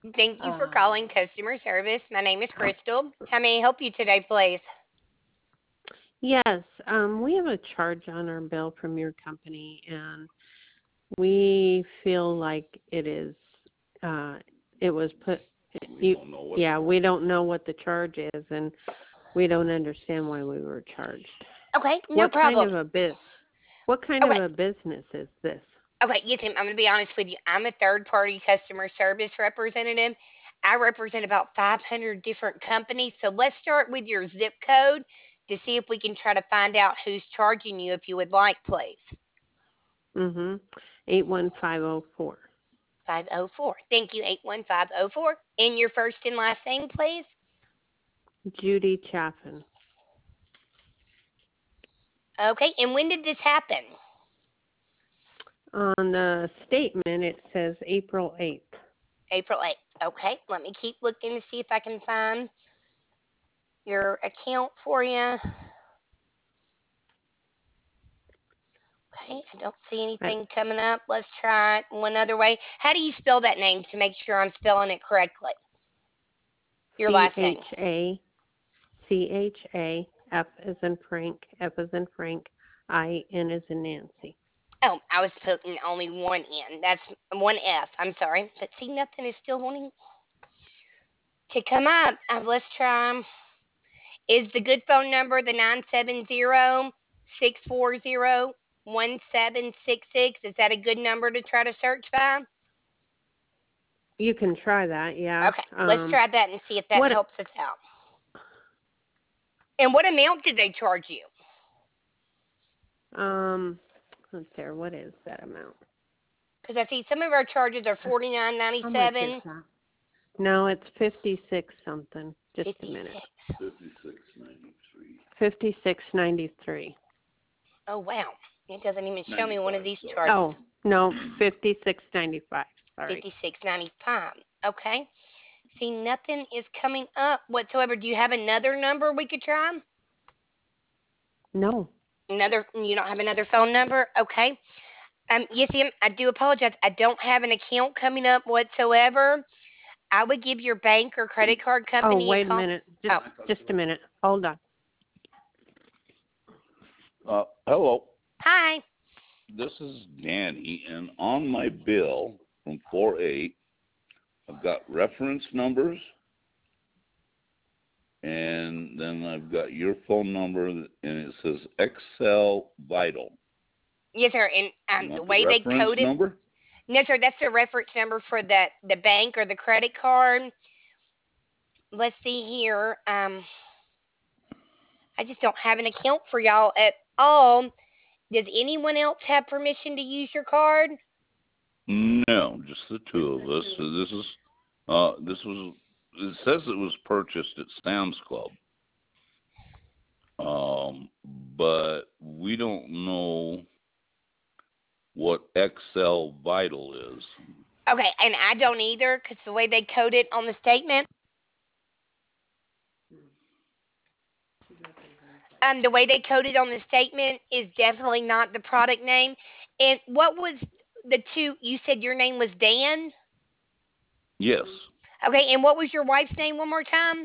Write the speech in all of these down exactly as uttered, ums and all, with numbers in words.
Thank you for calling Uh, customer service. My name is Crystal. How may I help you today, please? yes, um, we have a charge on our bill from your company, and we feel like it is, uh, it was put, We you, don't know what the yeah, we don't know what the charge is, and we don't understand why we were charged. Okay, no What kind problem. of a bit, what kind of Okay, a business is this? okay, yes, ma'am. I'm going to be honest with you. I'm a third party customer service representative. I represent about five hundred different companies. So let's start with your zip code to see if we can try to find out who's charging you if you would like, please. Mm-hmm. eight one five oh four. five oh four. Thank you, eight one five oh four. And your first and last name, please. Judy Chaffin. Okay, and when did this happen? On the statement, it says April eighth. April eighth. Okay, let me keep looking to see if I can find your account for you. Okay, I don't see That's anything coming up. Let's try it one other way. How do you spell that name to make sure I'm spelling it correctly? Your C last name. H A C H A F as in Frank, F as in Frank, I N as in Nancy. Oh, I was putting only one N. That's one F. I'm sorry. But see, nothing is still wanting to come up. Uh, let's try. Is the good phone number the nine seven zero six four zero one seven six six? Is that a good number to try to search by? You can try that, yeah. Okay, let's Um, try that and see if that what? helps us out. And what amount did they charge you? Um, let's see. What is that amount? Because I see some of our charges are Uh, forty nine ninety How much is seven, that? No, it's fifty six something. Just a fifty minute. six. fifty-six ninety-three. Fifty six ninety three. Oh wow, it doesn't even show me one of ninety-five, these sorry. Oh charges. no, fifty six ninety five. Sorry. Fifty six ninety five. Okay. See, nothing is coming up whatsoever. Do you have another number we could try? No. Another? You don't have another phone number? Okay. Um, yes, ma'am. I do apologize. I don't have an account coming up whatsoever. I would give your bank or credit card Oh, company a wait a call. minute. Just Oh, Can I talk just to a her? minute. Hold on. Uh, hello. hi. This is Danny, and on my bill from four eight, I've got reference numbers, and then I've got your phone number, and it says Excel Vital. Yes, sir. And You um, the want the way they reference code it, number? no, sir, that's the reference number for the the bank or the credit card. Let's see here. Um, I just don't have an account for y'all at all. Does anyone else have permission to use your card? No, just the two of us. So this is, uh, this was. It says it was purchased at Sam's Club, um, but we don't know what Excel Vital is. Okay, and I don't either because the way they code it on the statement, um, the way they code it on the statement is definitely not the product name. And what was the two? You said your name was Dan. Yes, Okay, and what was your wife's name one more time?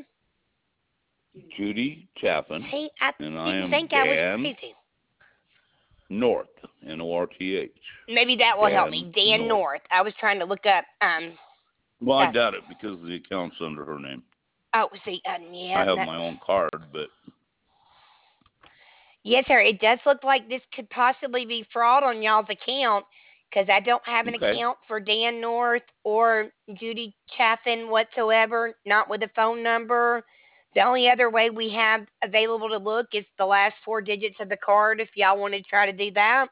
Judy Chaffin, See, I and I didn't am think I was Dan crazy. North, N O R T H. Maybe that will help Dan me. Dan North. North. I was trying to look up. Um. Well, I Uh, doubt it because the account's under her name. oh, see. Um, I yeah. have That, my own card, but yes, sir. It does look like this could possibly be fraud on y'all's account because I don't have an okay. account for Dan North or Judy Chaffin whatsoever. Not with a phone number. The only other way we have available to look is the last four digits of the card. If y'all want to try to do that,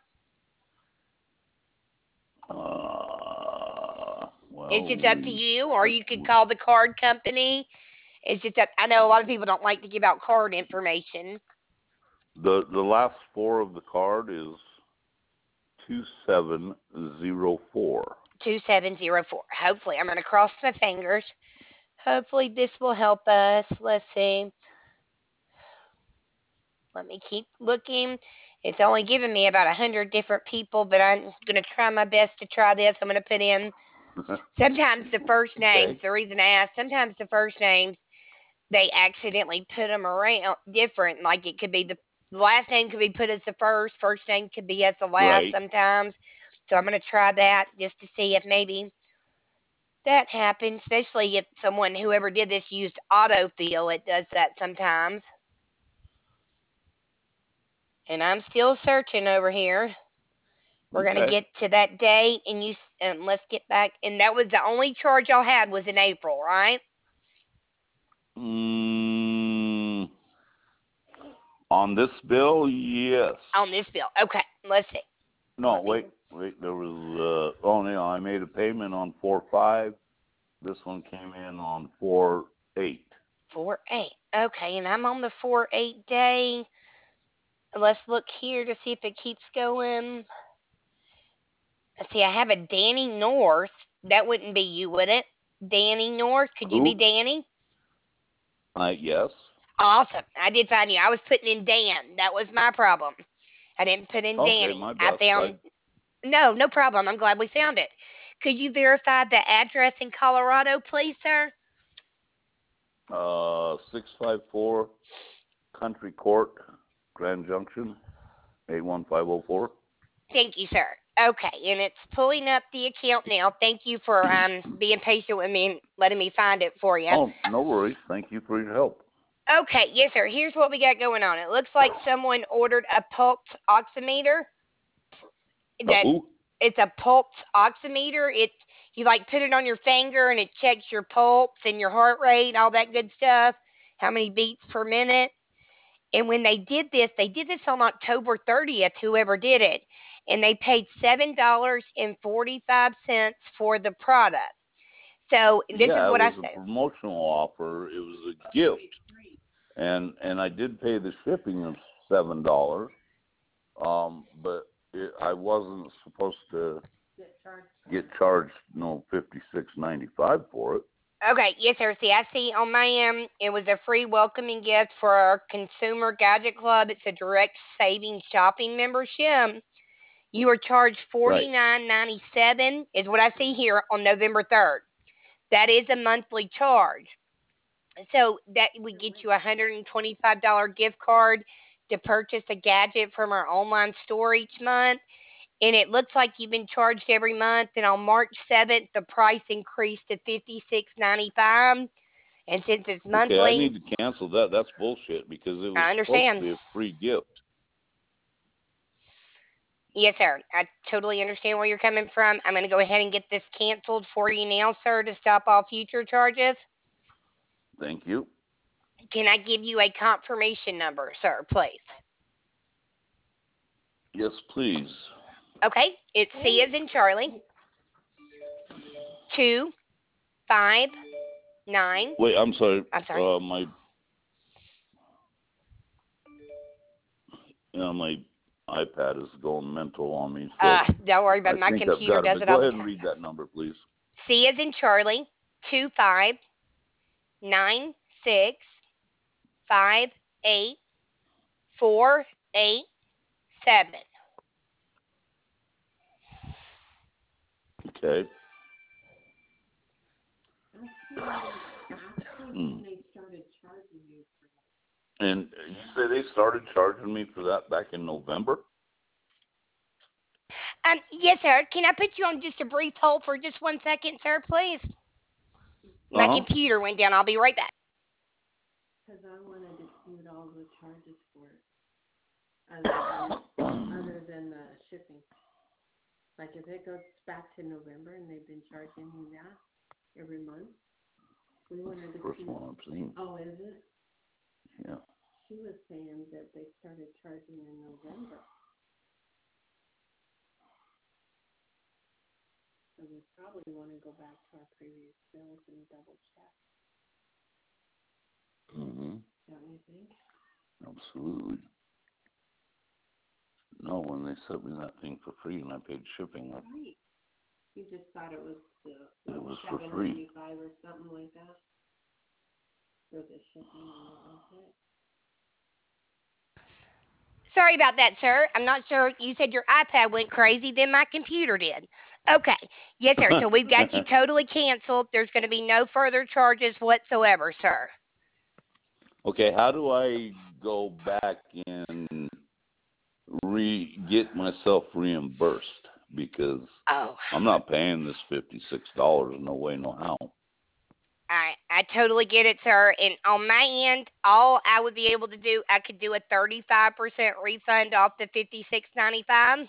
Uh, it's well, just up to we, you. Or I, you could call the card company. It's just up. I know a lot of people don't like to give out card information. the the last four of the card is two seven zero four. two seven zero four. Hopefully, I'm going to cross my fingers. Hopefully, this will help us. Let's see. Let me keep looking. It's only giving me about a hundred different people, but I'm going to try my best to try this. I'm going to put in. Sometimes the first names, Okay. the reason I ask, sometimes the first names, they accidentally put them around different. Like it could be the, the last name could be put as the first, first name could be as the last Right. sometimes. So I'm going to try that just to see if maybe that happens, especially if someone, whoever did this, used autofill. It does that sometimes. And I'm still searching over here. We're going to Okay. get to that date, and you and let's get back. And that was the only charge y'all had was in April, right? Mm, on this bill, yes. On this bill. Okay, let's see. No, Let me wait, wait. There was uh, oh no, I made a payment on four five. This one came in on four eight. four eight. Okay, and I'm on the four eight day. Let's look here to see if it keeps going. Let's see, I have a Danny North. That wouldn't be you, would it? Danny North. Could you be Who? Danny? I yes. Awesome. I did find you. I was putting in Dan. That was my problem. I didn't put in Okay, Danny. my I best. I found no, no problem. I'm glad we found it. Could you verify the address in Colorado, please, sir? uh six five four Country Court, Grand Junction, eight one five zero four. Thank you, sir. Okay, and it's pulling up the account now. Thank you for um being patient with me and letting me find it for you. Oh, no worries. Thank you for your help. Okay, yes, sir. Here's what we got going on. It looks like someone ordered a pulse oximeter. A That who? it's a pulse oximeter. It you like put it on your finger and it checks your pulse and your heart rate, all that good stuff, how many beats per minute. And when they did this, they did this on October thirtieth, whoever did it, and they paid seven dollars and forty-five cents for the product. So this is Yeah, it what I was a said. promotional offer. It was a gift, and and I did pay the shipping of seven dollars. Um, but it, I wasn't supposed to get charged no fifty six ninety five for it. Okay, yes, sir. See, I see on my end, it was a free welcoming gift for our Consumer Gadget Club. It's a direct savings shopping membership. You were charged Right. forty nine ninety seven, is what I see here on November third. That is a monthly charge. So that would get you a one hundred twenty-five dollars gift card to purchase a gadget from our online store each month. And it looks like you've been charged every month. And on March seventh, the price increased to fifty-six ninety-five. And since it's Okay, I monthly, need to cancel that. That's bullshit because it was I supposed to understand. be a free gift. Yes, sir. I totally understand where you're coming from. I'm going to go ahead and get this canceled for you now, sir, to stop all future charges. Thank you. Can I give you a confirmation number, sir, please? Yes, please. Okay. It's C as in Charlie, two, five, nine. Wait, I'm sorry. I'm sorry. Uh, my, you know, my iPad is going mental on me, so Uh, don't worry about I it. My think I've computer got it. does But it all go the ahead and time. read that number, please. C as in Charlie, two, five, nine, six, five, eight, four, eight, seven. Okay. when Hmm. they started charging you for And you say they started charging me for that back in November? Um, yes, sir. Can I put you on just a brief hold for just one second, sir, please? My Uh huh. computer went down. I'll be right back. because I wanted to see what all the charges for it, other than, other than the shipping. Like if it goes back to November and they've been charging me that every month, we wanted to First see. one I've seen. Oh, is it? Yeah. She was saying that they started charging in November. So we probably want to go back to our previous bills and double check, Mhm. don't you think? Absolutely. No, when they sent me that thing for free and I paid shipping, I, Right. You just thought it was the it was for seven free. ninety five or something like that for the shipping, and that was it. Sorry about that, sir. I'm not sure. You said your iPad went crazy, then my computer did. Okay. Yes, sir. So we've got you totally canceled. There's going to be no further charges whatsoever, sir. Okay, how do I go back and re get myself reimbursed? Because Oh, I'm not paying this fifty-six dollars. No way, no how. I I totally get it, sir. And on my end, all I would be able to do, I could do a thirty-five percent refund off the fifty-six ninety-five.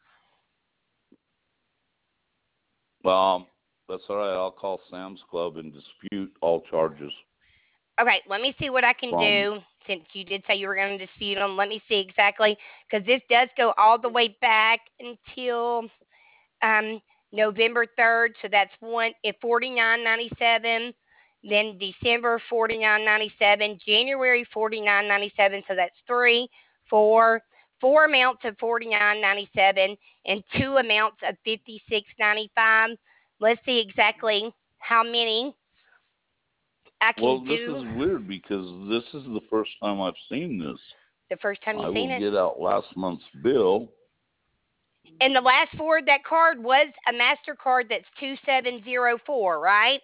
Well, that's all right. I'll call Sam's Club and dispute all charges Okay, let me see what I can from. do since you did say you were going to dispute them. Let me see exactly because this does go all the way back until um, November third. So that's one at forty-nine ninety-seven. Then December forty-nine ninety-seven, January forty-nine ninety-seven. So that's three, four, four amounts of forty-nine ninety-seven, and two amounts of fifty-six ninety-five. Let's see exactly how many I can Well, this do is weird because this is the first time I've seen this. the first time I you've will seen it. get out last month's bill. And the last four of that card was a MasterCard that's two seven zero four, right?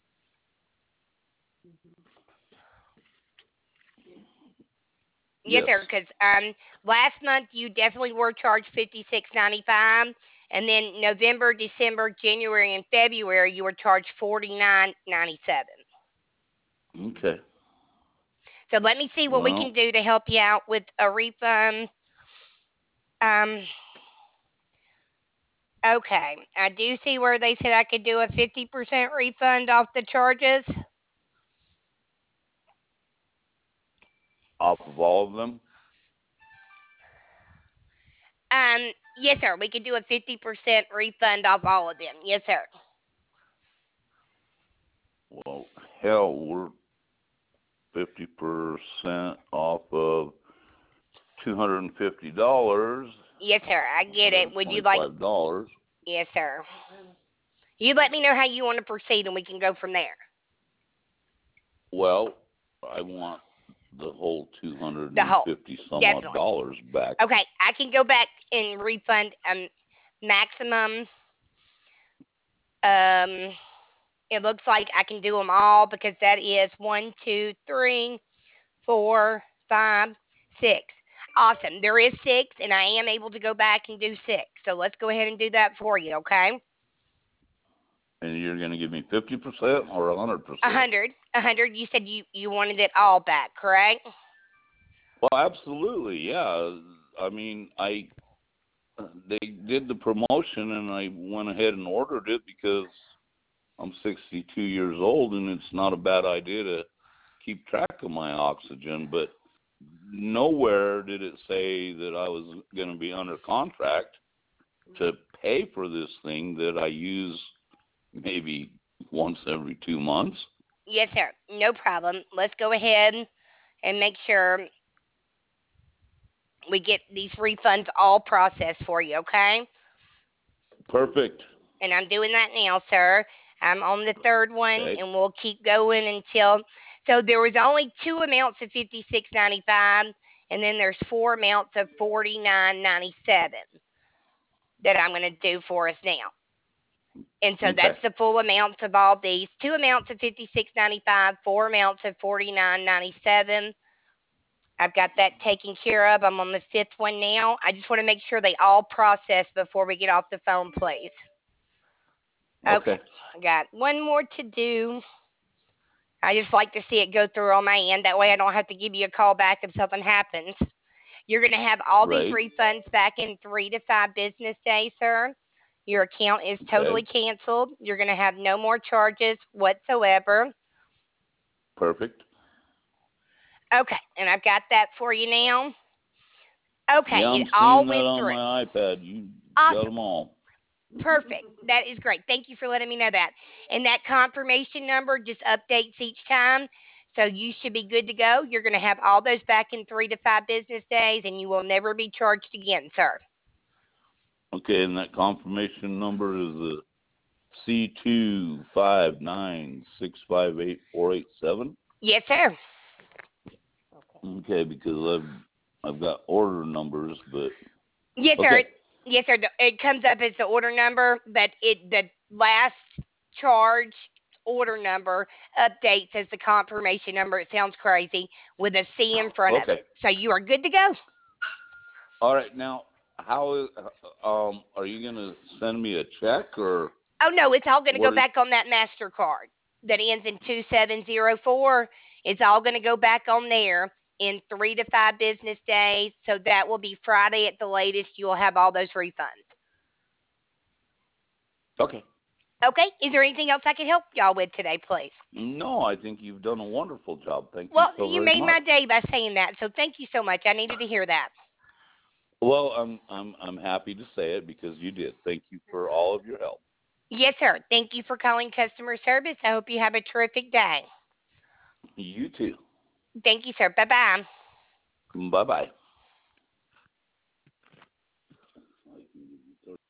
Yes, Yes. sir. Because um, last month you definitely were charged fifty six ninety five, and then November, December, January, and February you were charged forty nine ninety seven. Okay. So let me see what we can Well, do to help you out with a refund. Um, okay, I do see where they said I could do a fifty percent refund off the charges. off of all of them. Um, yes, sir. We could do a fifty percent refund off all of them. Yes, sir. Well, hell, we're fifty percent off of two hundred and fifty dollars. Yes, sir. I One get hundred it. and Would you like? twenty-five dollars. Yes, sir. You let me know how you want to proceed, and we can go from there. Well, I want the whole two hundred The and whole, fifty some odd definitely. dollars back. Okay, I can go back and refund um maximum. Um, it looks like I can do them all because that is one, two, three, four, five, six. Awesome. There is six, and I am able to go back and do six. So let's go ahead and do that for you, okay? And you're going to give me fifty percent or one hundred A percent? hundred, a hundred. You said you you wanted it all back, correct? Well, absolutely, yeah. I mean, I they did the promotion, and I went ahead and ordered it because I'm sixty-two years old, and it's not a bad idea to keep track of my oxygen. But nowhere did it say that I was going to be under contract to pay for this thing that I use maybe once every two months. Yes, sir. No problem. Let's go ahead and make sure we get these refunds all processed for you, okay? Perfect. And I'm doing that now, sir. I'm on the third one, Okay. and we'll keep going until. So there was only two amounts of fifty six ninety five, and then there's four amounts of forty nine ninety seven that I'm going to do for us now. And so Okay. that's the full amounts of all these. Two amounts of fifty six ninety five, four amounts of forty nine ninety seven. I've got that taken care of. I'm on the fifth one now. I just want to make sure they all process before we get off the phone, please. Okay, Okay. I got one more to do. I just like to see it go through on my end. That way I don't have to give you a call back if something happens. You're going to have all these Right. refunds back in three to five business days, sir. Your account is totally Okay. canceled. You're going to have no more charges whatsoever. Perfect. Okay, and I've got that for you now. Okay, Yeah, it I'm all seeing that went on through. my iPad. You got Awesome. them all. Perfect. That is great. Thank you for letting me know that. And that confirmation number just updates each time. So you should be good to go. You're going to have all those back in three to five business days, and you will never be charged again, sir. Okay, and that confirmation number is the C two five nine six five eight four eight seven. Yes, sir. Okay, because I've I've got order numbers, but Yes, sir. okay. Yes, sir. the- It comes up as the order number, but it the last charge order number updates as the confirmation number. It sounds crazy with a C in front of Okay. it. So you are good to go. All right. Now, how is um are you gonna send me a check or Oh no, it's all going to go what? Are, back on that Mastercard that ends in two seven zero four. It's all going to go back on there in three to five business days. So that will be Friday at the latest. You will have all those refunds. okay. Okay. Is there anything else I can help y'all with today, please? No, I think you've done a wonderful job. Thank you Well, so you very made much. my day by saying that. So thank you so much. I needed to hear that. Well, I'm I'm I'm happy to say it because you did. Thank you for all of your help. Yes, sir. Thank you for calling customer service. I hope you have a terrific day. You too. Thank you, sir. Bye bye. Bye bye.